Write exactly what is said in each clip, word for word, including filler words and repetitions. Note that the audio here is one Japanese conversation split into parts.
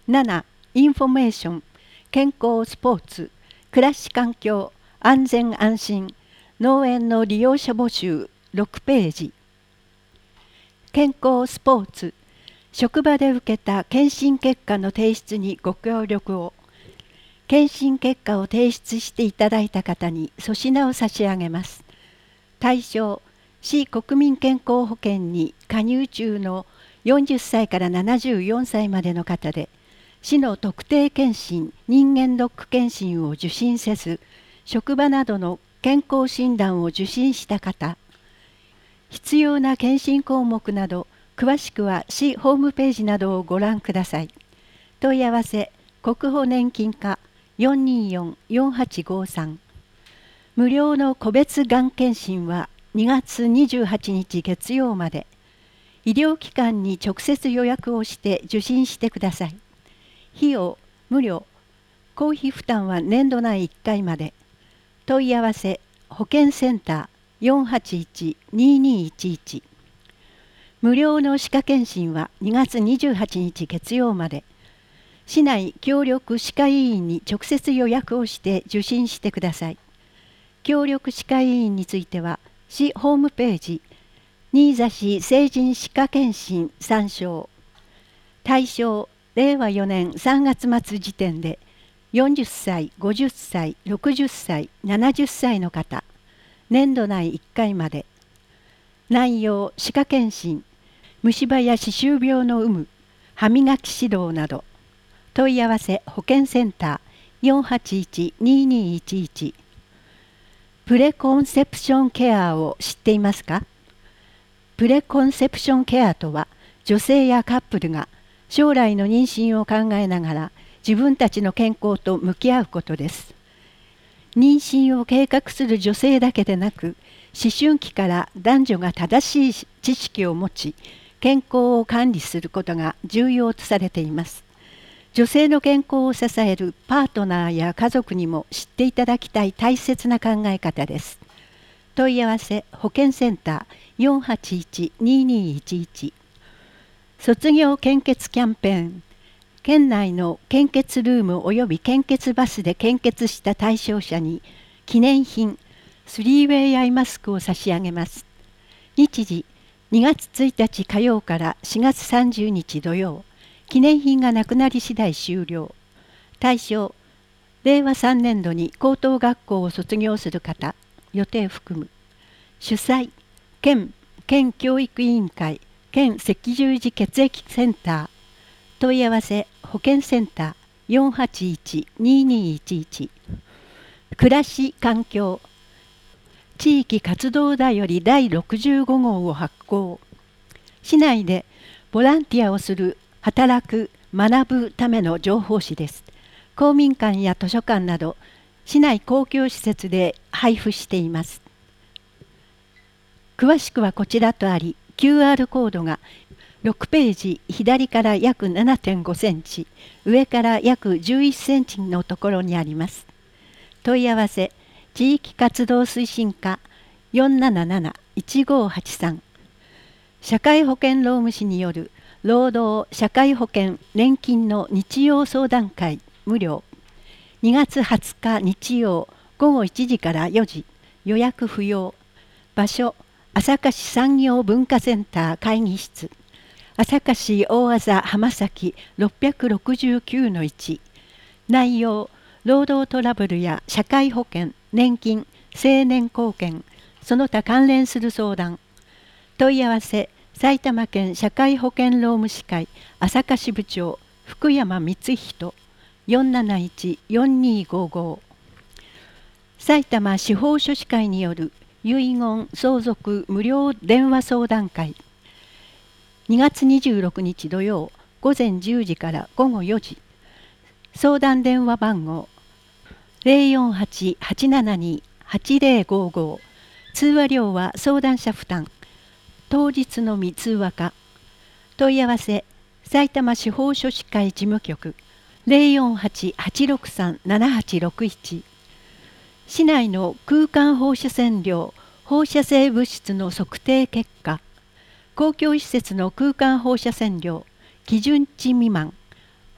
なな、インフォメーション、健康スポーツ、暮らし環境、安全安心、農園の利用者募集ろくページ。健康スポーツ、職場で受けた検診結果の提出にご協力を。検診結果を提出していただいた方に粗品を差し上げます。対象、市国民健康保険に加入中のよんじゅっさいからななじゅうよんさいまでの方で、市の特定健診、人間ドック検診を受診せず、職場などの健康診断を受診した方、必要な検診項目など、詳しくは市ホームページなどをご覧ください。問い合わせ、国保年金課 よんにーよんよんはちごさん。無料の個別がん検診はにがつにじゅうはちにち月曜まで。医療機関に直接予約をして受診してください。費用無料。公費負担は年度内いっかいまで。問い合わせ、保健センター よんはちいちにーにーいちいち。無料の歯科検診はにがつにじゅうはちにち月曜まで。市内協力歯科医院に直接予約をして受診してください。協力歯科医院については、市ホームページ、新座市成人歯科検診参照。対象、れいわよねんさんがつまつ時点で、よんじゅっさい、ごじゅっさい、ろくじゅっさい、ななじゅっさいの方、年度内いっかいまで。内容、歯科検診、虫歯や歯周病の有無、歯磨き指導など。問い合わせ、保健センター よんはちいちにーにーいちいち。プレコンセプションケアを知っていますか？プレコンセプションケアとは、女性やカップルが将来の妊娠を考えながら自分たちの健康と向き合うことです。妊娠を計画する女性だけでなく、思春期から男女が正しい知識を持ち、健康を管理することが重要とされています。女性の健康を支えるパートナーや家族にも知っていただきたい大切な考え方です。問い合わせ、保健センター よんはちいちにーにーいちいち。卒業献血キャンペーン。県内の献血ルームおよび献血バスで献血した対象者に記念品スリーウェイアイマスクを差し上げます。日時にがつついたち火曜からしがつさんじゅうにち土曜。記念品がなくなり次第終了。対象、れいわさんねんどに高等学校を卒業する方、予定含む。主催、県、県教育委員会、県赤十字血液センター。問い合わせ、保健センター よんはちいちにーにーいちいち。暮らし環境。地域活動だよりだいろくじゅうごごうを発行。市内でボランティアをする、働く、学ぶための情報誌です。公民館や図書館など市内公共施設で配布しています。詳しくはこちらとあり、キューアール コードがろくページ左から約 ななてんごセンチ、上から約じゅういっセンチのところにあります。問い合わせ、地域活動推進課 よんなななないちごはちさん。社会保険労務士による労働社会保険年金の日曜相談会無料。にがつはつか日曜ごごいちじからよじ、予約不要。場所、朝霞市産業文化センター会議室。朝霞市大字浜崎 ろっぴゃくろくじゅうきゅうのいち。内容、労働トラブルや社会保険、年金、成年後見、その他関連する相談。問い合わせ、埼玉県社会保険労務士会朝霞支部長福山光人 よんなないちよんにごご。埼玉司法書士会による遺言相続無料電話相談会。にがつにじゅうろくにち土曜ごぜんじゅうじからごごよじ。相談電話番号 ゼロよんはち はちななに はちゼロごご。通話料は相談者負担。当日のみ通話か。問い合わせ、埼玉司法書士会事務局 ゼロよんはち はちろくさん ななはちろくいち。市内の空間放射線量、放射性物質の測定結果。公共施設の空間放射線量、基準値未満、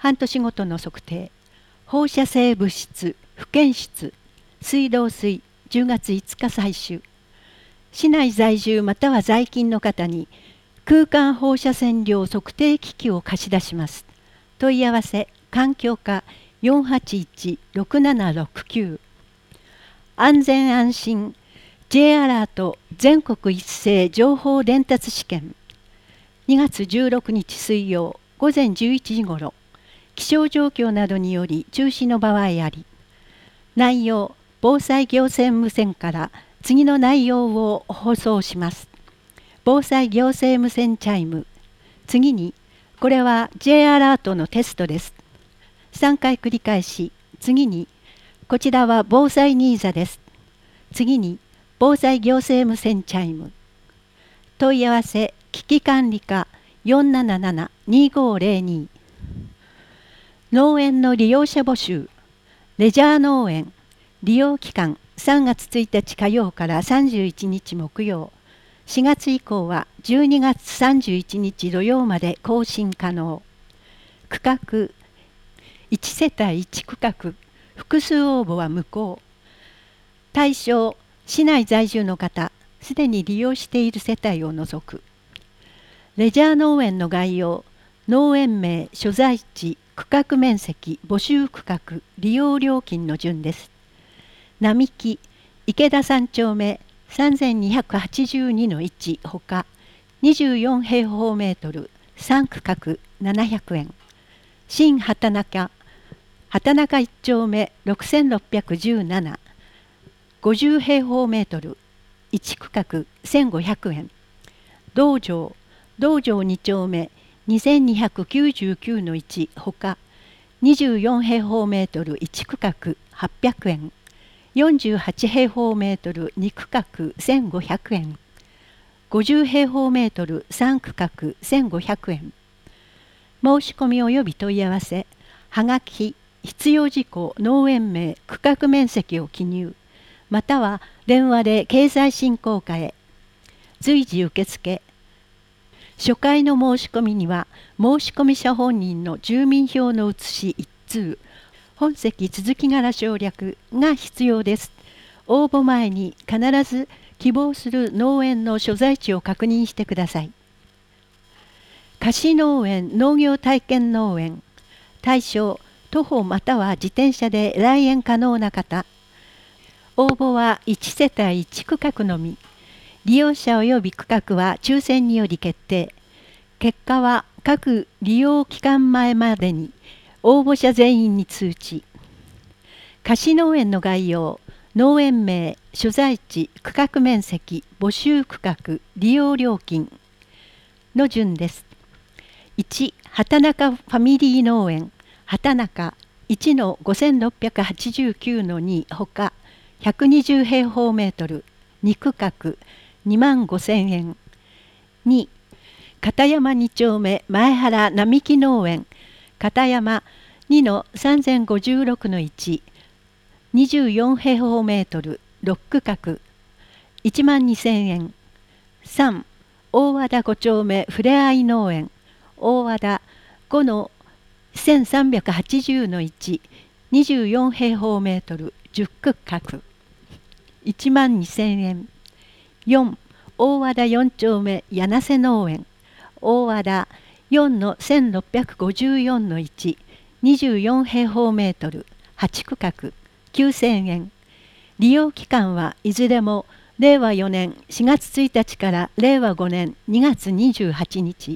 半年ごとの測定、放射性物質不検出、水道水じゅうがついつか採取。市内在住または在勤の方に空間放射線量測定機器を貸し出します。問い合わせ環境課 よんはちいちろくななろくきゅう。安全安心 J アラート全国一斉情報伝達試験。にがつじゅうろくにち水曜午前じゅういちじごろ、気象状況などにより中止の場合あり。内容、防災行政無線から次の内容を放送します。防災行政無線チャイム。次に、これは J アラートのテストです。さんかい繰り返し、次に、こちらは防災ニーザです。次に、防災行政無線チャイム。問い合わせ、危機管理課 よんななななにごゼロに。農園の利用者募集。レジャー農園。利用期間さんがつついたち火曜からさんじゅういちにち木曜。しがつ以降はじゅうにがつさんじゅういちにち土曜まで更新可能。区画いちせたいいち区画、複数応募は無効。対象、市内在住の方、すでに利用している世帯を除く。レジャー農園の概要、農園名、所在地、区画面積、募集区画、利用料金の順です。並木、池田さん丁目、さんぜんにひゃくはちじゅうにのいちほか、にじゅうよんへいほうメートル、さん区画ななひゃくえん。新畑中、畑中いち丁目ろくせんろっぴゃくじゅうなな、ごじゅうへいほうメートル、いち区画せんごひゃくえん。道場、道場に丁目にせんにひゃくきゅうじゅうきゅうのいちほか、にじゅうよんへいほうメートルいち区画はっぴゃくえん。よんじゅうはちへいほうメートルに区画せんごひゃくえん。ごじゅうへいほうメートルさん区画せんごひゃくえん。申し込み及び問い合わせ、はがき、必要事項、農園名、区画面積を記入、または電話で経済振興課へ。随時受付。初回の申し込みには、申込者本人の住民票の写し一通、本籍続き柄省略が必要です。応募前に必ず希望する農園の所在地を確認してください。貸し農園農業体験農園。対象、徒歩または自転車で来園可能な方。応募はいちせたいいち区画のみ。利用者及び区画は抽選により決定。結果は各利用期間前までに応募者全員に通知。貸し農園の概要、農園名、所在地、区画面積、募集区画、利用料金の順です。いち、畑中ファミリー農園、畑中いちのごせんろっぴゃくはちじゅうきゅうのにほか、ひゃくにじゅうへいほうメートル、に区画にまんごせんえん。に、片山に丁目前原並木農園、片山にのさんぜんごじゅうろくのいち、にじゅうよんへいほうメートル、ろく区画いちまんにせんえん。さん、大和田ご丁目ふれあい農園、大和田ごのせんさんびゃくはちじゅうのいち、にじゅうよんへいほうメートル、じゅっ区画いちまんにせんえん。よん、大和田よん丁目柳瀬農園、大和田よんのせんろっぴゃくごじゅうよんのいち、にじゅうよんへいほうメートル、はち区画きゅうせんえん。利用期間はいずれもれいわよねんしがつついたちかられいわごねんにがつにじゅうはちにち。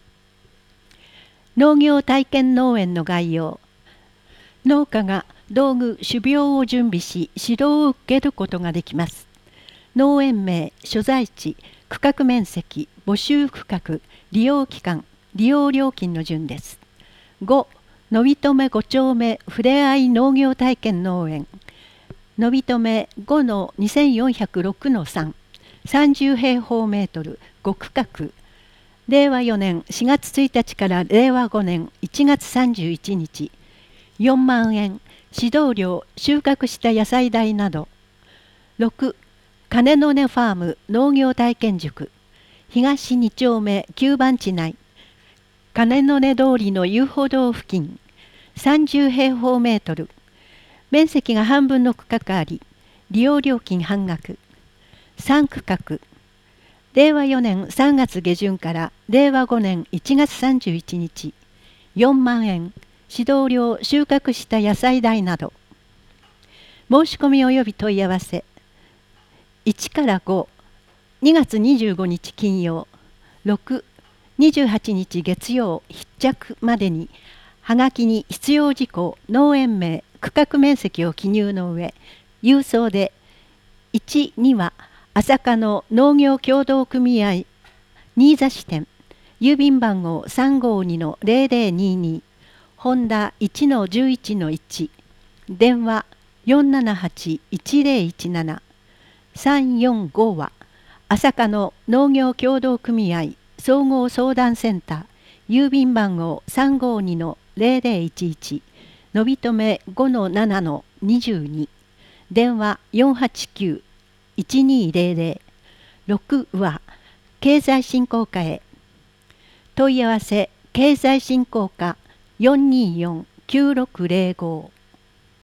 農業体験農園の概要。農家が道具、種苗を準備し、指導を受けることができます。農園名、所在地、区画面積、募集区画、利用期間、利用料金の順です。ご、のびとめご丁目ふれあい農業体験農園。のびとめごのにせんよんひゃくろくのさん、さんじゅうへいほうメートル、ご区画。れいわよねんしがつついたちかられいわごねんいちがつさんじゅういちにち。よんまんえん、指導料、収穫した野菜代など。ろく、金の根ファーム農業体験塾。東に丁目きゅうばんち内。金の根通りの遊歩道付近。 さんじゅうへいほうメートル、面積が半分の区画あり、利用料金半額。さん区画、れいわよねんさんがつげじゅんかられいわごねんいちがつさんじゅういちにち、よんまんえん、指導料収穫した野菜代など。申し込み及び問い合わせ、いちからご、にがつにじゅうごにち金曜、ろく、にじゅうはちにち月曜必着までに、はがきに必要事項、農園名、区画面積を記入の上、郵送で、いち、には朝霞の農業協同組合新座支店、郵便番号 さんごにのぜろぜろにに、ホンダ いちのじゅういちのいち、電話 よんななはちいちぜろいちなな、さんよんごは朝霞の農業協同組合総合相談センター、郵便番号 さんごにのぜろぜろいちいち、のびとめ ごのななのにじゅうに、電話 よんはちきゅういちにぜろぜろ、ろくは経済振興課へ。問い合わせ経済振興課 よんにーよんきゅうろくぜろご。